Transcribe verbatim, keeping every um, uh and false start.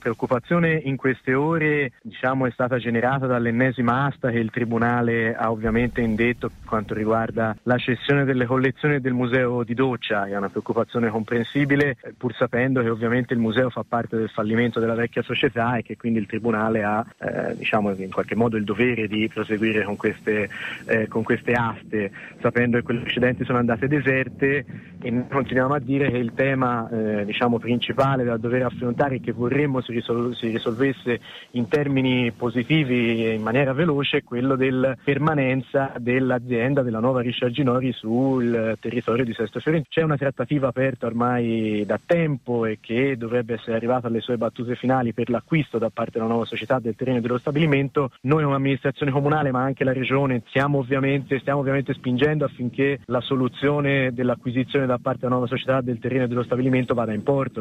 preoccupazione in queste ore diciamo è stata generata dall'ennesima asta che il Tribunale ha ovviamente indetto per quanto riguarda la cessione delle collezioni del Museo di Doccia. È una preoccupazione comprensibile, pur sapendo che ovviamente il museo fa parte del fallimento della vecchia società e che quindi il Tribunale ha eh, diciamo in qualche modo il dovere di proseguire con queste, eh, con queste aste, sapendo che quelle precedenti sono andate deserte, e noi continuiamo a dire che il tema eh, diciamo principale da dover affrontare e che vorremmo si, risol- si risolvesse in termini positivi e in maniera veloce è quello della permanenza dell'azienda della nuova Richard Ginori sul territorio di Sesto Fiorentino. C'è una trattativa aperta ormai da tempo e che dovrebbe essere arrivata alle sue battute finali per l'acquisto da parte della nuova società del terreno dello stabilimento. Noi come amministrazione comunale ma anche la regione siamo ovviamente, stiamo ovviamente spingendo affinché la soluzione dell'acquisizione da parte della nuova società del terreno dello stabilimento vada in porto.